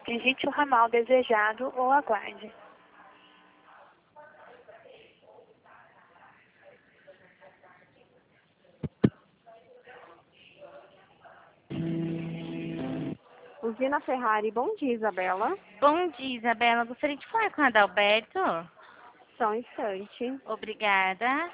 Digite o ramal desejado ou aguarde. Usina Ferrari, bom dia, Isabela. Bom dia, Isabela. Gostaria de falar com a Adalberto. Só um instante. Obrigada.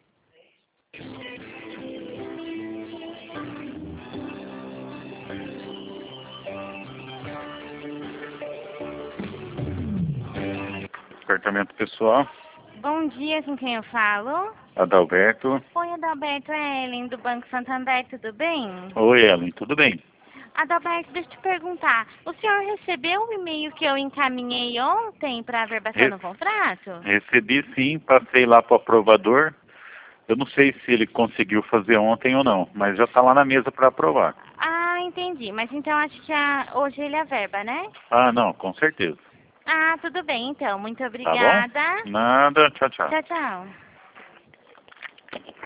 Departamento pessoal, Bom dia, com quem eu falo? Adalberto. Oi, Adalberto, é Ellen, do Banco Santander, tudo bem? Oi, Ellen, tudo bem? Adalberto, deixa eu te perguntar. O senhor recebeu o e-mail que eu encaminhei ontem para a verbação do contrato? Recebi sim, passei lá para o aprovador. Eu não sei se ele conseguiu fazer ontem ou não, mas já está lá na mesa para aprovar. Ah, entendi. Mas então acho que hoje ele averba, né? Ah, não, com certeza. Ah, tudo bem, então. Muito Tá obrigada. bom? Nada, tchau, tchau. Tchau, tchau.